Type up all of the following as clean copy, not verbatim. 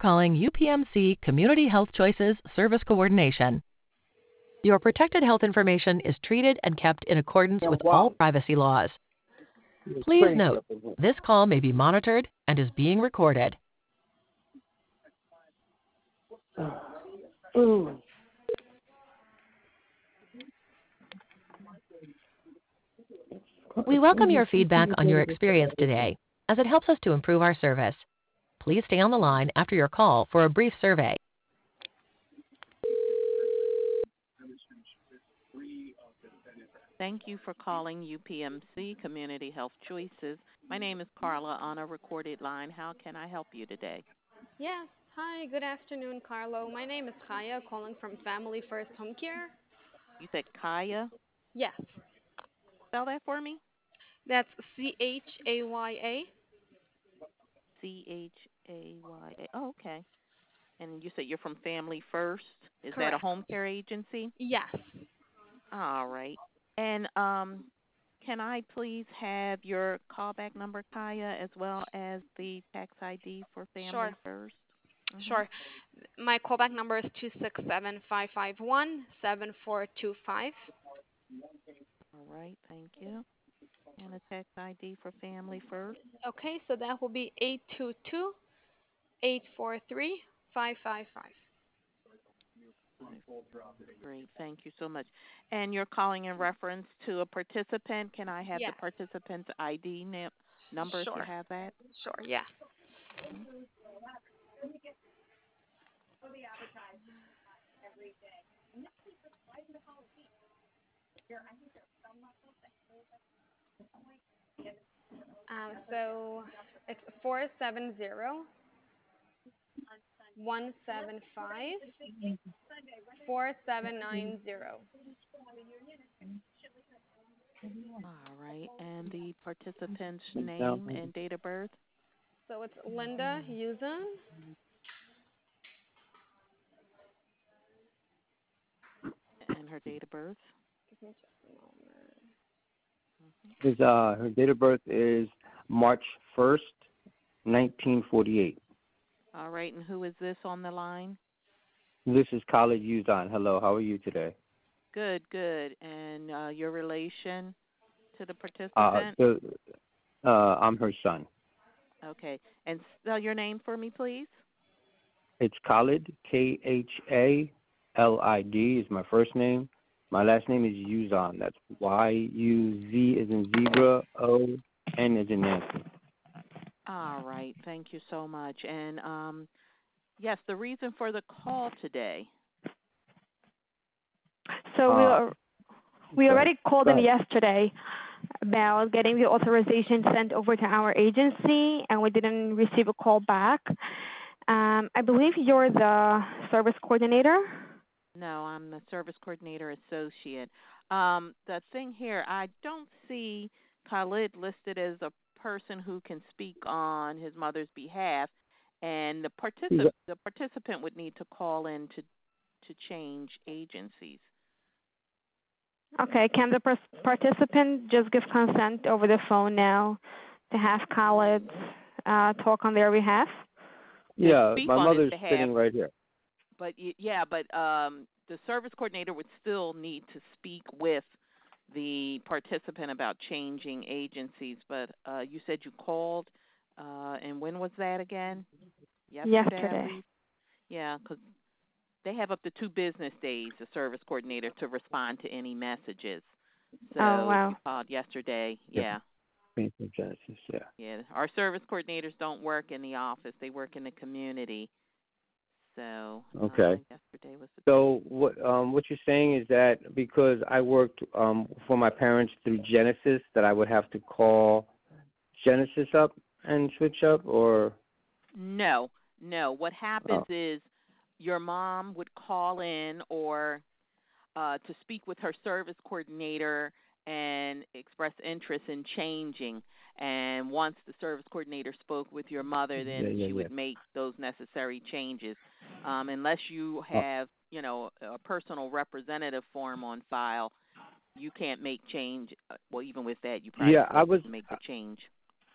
calling UPMC Community Health Choices Service Coordination. Your protected health information is treated and kept in accordance with all privacy laws. Please note, this call may be monitored and is being recorded. We welcome your feedback on your experience today, as it helps us to improve our service. Please stay on the line after your call for a brief survey. Thank you for calling UPMC Community Health Choices. My name is Carla on a recorded line. How can I help you today? Yes. Hi, good afternoon, Carlo. My name is Kaya, calling from Family First Home Care. You said Kaya. Yes. Spell that for me. That's Chaya. Chaya. Oh, okay. And you said you're from Family First. Is that a Correct. home care agency? Yes. All right. And can I please have your callback number, Kaya, as well as the tax ID for Family Sure. First? Mm-hmm. Sure. My callback number is 267-551-7425. All right. Thank you. And a tax ID for Family First. Okay, so that will be 822-843-555. Great. Thank you so much. And you're calling in reference to a participant. Can I have the Yes. participant's ID number if you Sure. have that? Sure, yeah. Mhm. So it's 470-175-4790. All right. And the participant's name and date of birth? So it's Linda Uzan. And her date of birth? Give me just a moment. Her date of birth is March 1st, 1948. All right. And who is this on the line? This is Khalid Uzan. Hello, how are you today? Good, good. And your relation to the participant? I'm her son. Okay. And spell your name for me, please. It's Khalid, Khalid is my first name. My last name is Uzan. That's Y-U-Z as in zebra, O-N as in Nancy. All right. Thank you so much. And yes, the reason for the call today. So we already called in yesterday about getting the authorization sent over to our agency, and we didn't receive a call back. I believe you're the service coordinator. No, I'm the service coordinator associate. The thing here, I don't see Khalid listed as a person who can speak on his mother's behalf, and the participant would need to call in to change agencies. Okay, can the participant just give consent over the phone now to have Khalid talk on their behalf? Yeah, my mother's sitting right here. But the service coordinator would still need to speak with the participant about changing agencies. But you said you called, and when was that again? Yesterday. Yeah, because they have up to 2 business days, the service coordinator, to respond to any messages. So if you called yesterday, yeah. Yeah, our service coordinators don't work in the office; they work in the community. So okay. Yesterday was. So what you're saying is that because I worked for my parents through Genesis, that I would have to call Genesis up and switch up, or? No. What happens is your mom would call in or to speak with her service coordinator and express interest in changing. And once the service coordinator spoke with your mother, then she would make those necessary changes. Unless you have, a personal representative form on file, you can't make change. Well, even with that, you probably wouldn't make the change.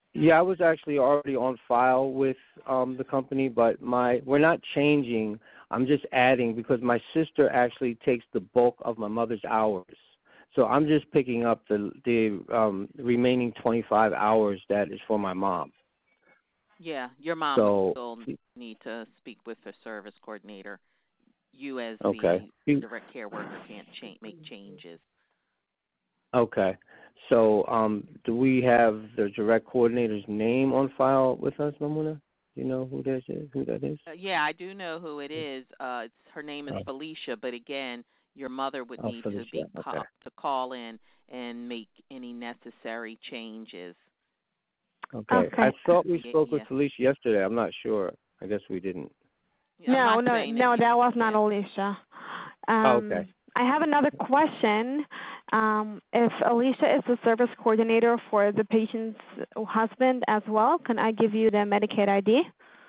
Yeah, I was actually already on file with the company, but we're not changing. I'm just adding because my sister actually takes the bulk of my mother's hours. So I'm just picking up the remaining 25 hours that is for my mom. Yeah, your mom So would still need to speak with the service coordinator. You, as okay. the direct care worker, can't make changes. Okay. So do we have the direct coordinator's name on file with us, Mamuna? Do you know who that is? Yeah, I do know who it is. Her name is Felicia, but again, your mother would need Felicia. to call in and make any necessary changes. Okay. I thought we spoke with Felicia yesterday. I'm not sure. I guess we didn't. No, that was not Alicia. Okay. I have another question. If Alicia is the service coordinator for the patient's husband as well, can I give you the Medicaid ID?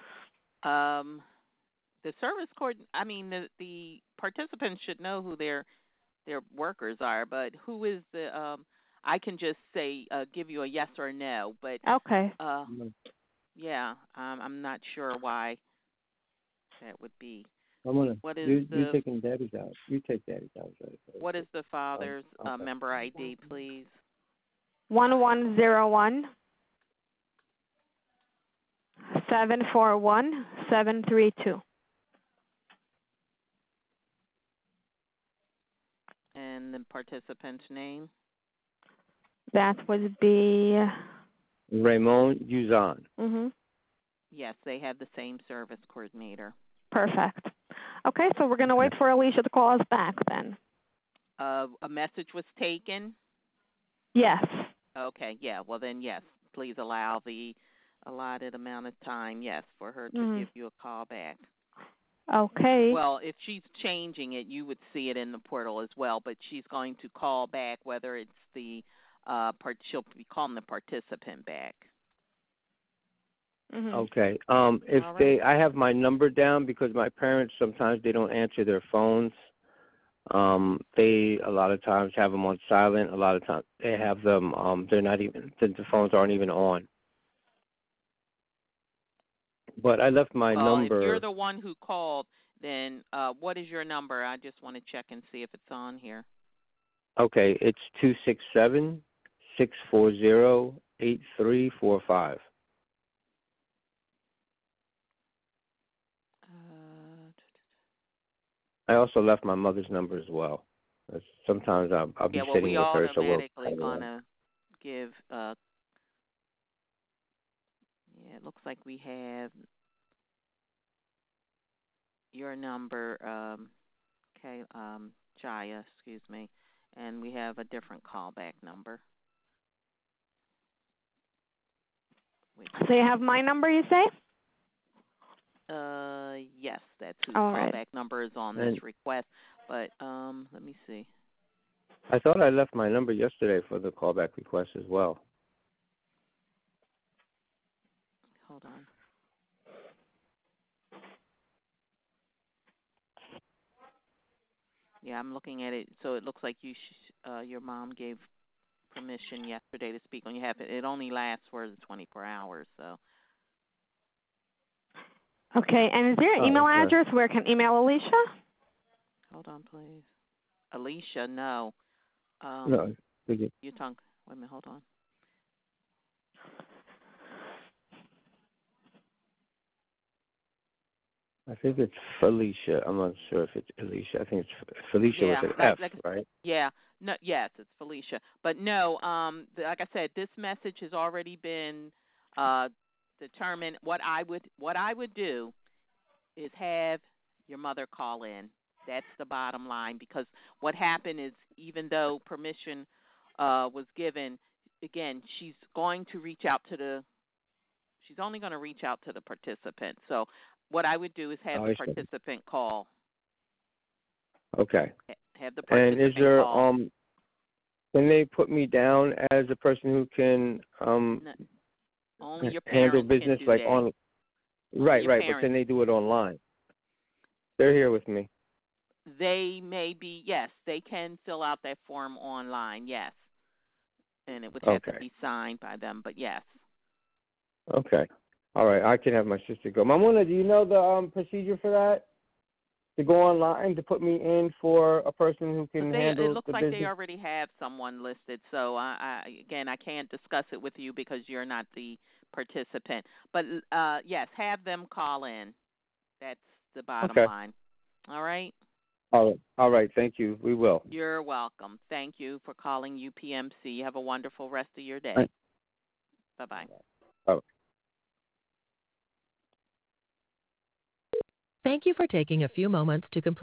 The service the participants should know who their workers are, but who is the I can just say give you a yes or no, but okay. Yeah, I'm not sure why that would be. What is you're taking Daddy's out. You take Daddy's out. Right? What is the father's member ID, please? 1101 741 732. And the participant's name? That would be Raymond Uzan. Mhm. Yes, they have the same service coordinator. Perfect. Okay, so we're going to wait for Alicia to call us back then. A message was taken? Yes. Okay, yeah. Well then, yes. Please allow the allotted amount of time, yes, for her to give you a call back. Okay. Well, if she's changing it, you would see it in the portal as well, but she's going to call back whether it's the she'll be calling the participant back. Mm-hmm. Okay. I have my number down because my parents sometimes they don't answer their phones. They a lot of times have them on silent. A lot of times they have them. They're not even the phones aren't even on. But I left my number. If you're the one who called, then what is your number? I just want to check and see if it's on here. Okay, it's 267-640-8345. I also left my mother's number as well. Sometimes I'll be sitting with her. So we're gonna give. It looks like we have your number. Jaya, excuse me, and we have a different callback number. So you have my number, you say? Yes, that's whose callback number is on this request. But let me see. I thought I left my number yesterday for the callback request as well. Hold on. Yeah, I'm looking at it. So it looks like your mom gave permission yesterday to speak on your behalf. It only lasts for the 24 hours, so. Okay, and is there an email address where I can email Alicia? Hold on, please. Alicia, no. No. Wait a minute, hold on. I think it's Felicia. I'm not sure if it's Alicia. I think it's Felicia with an F, right? Yeah. No. Yes, it's Felicia. But no. Like I said, this message has already been determined. What I would do is have your mother call in. That's the bottom line. Because what happened is, even though permission was given, again, she's going to reach out to She's only going to reach out to the participant. So what I would do is have the participant call. Okay. Have the participant and is there call. Can they put me down as a person who can only your handle business can do like that. on? Right. Parents. But can they do it online? They're here with me. They may be. Yes, they can fill out that form online. Yes, and it would have to be signed by them. But yes. Okay. All right. I can have my sister go. Mamuna, do you know the procedure for that? To go online to put me in for a person who can handle it looks the like business? they already have someone listed. So again, I can't discuss it with you because you're not the participant. But yes, have them call in. That's the bottom Okay. line. All right. All right. Thank you. We will. You're welcome. Thank you for calling UPMC. Have a wonderful rest of your day. Right. Bye-bye. Oh. Thank you for taking a few moments to complete